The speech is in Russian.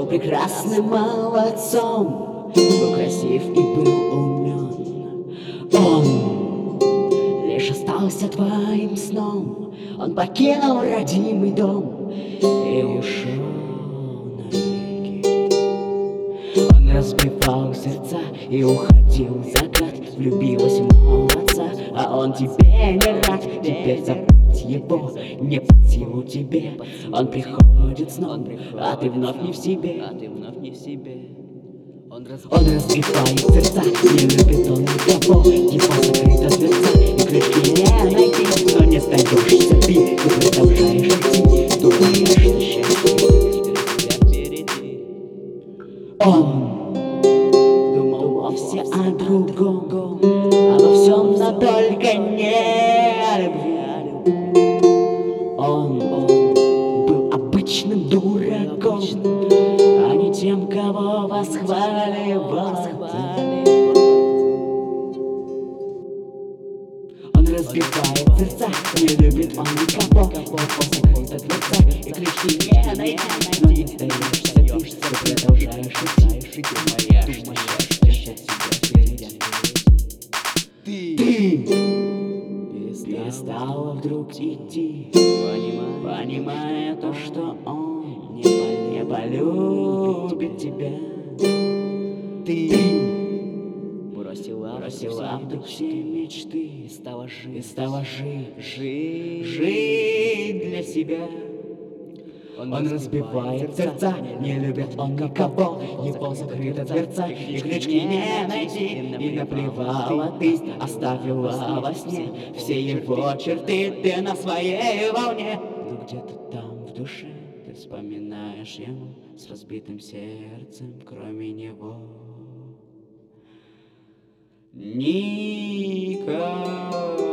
прекрасным молодцом, был красив и был умен. Он лишь остался твоим сном, он покинул родимый дом и ушел навеки. Он разбивал сердца и уходил в закат. Влюбилась в молодца, а он тебе не рад. Теперь забыть его не под силу тебе. Он приходит снова, а ты вновь не в себе. Он разбивает сердца, не любит он никого. Его закрыта дверца, и ключки не найти. Но не сдаешься ты продолжаешь идти. Думаешь, что счастье впереди. Он думал вовсе о другом, а во всем, но только не о любви. Он был обычным дураком, а не тем, кого восхваливал ты. Он разбивает сердца, не любит он никого. Его закрыта дверца, и ключи не найти. Но не сдаешься ты продолжаешь идти. Думаешь, что счастье впереди. Ты перестала вдруг идти, понимая то, что он не полюбит тебя. Ты бросила вдруг все мечты и стала жить для себя. Он разбивает сердца, не любит он никого. Его закрыта дверца, и ключки не найти. И наплевала ты, оставила во сне все его черты. Ты на своей волне, но где-то там в душе ты вспоминаешь ему с разбитым сердцем, кроме него никого.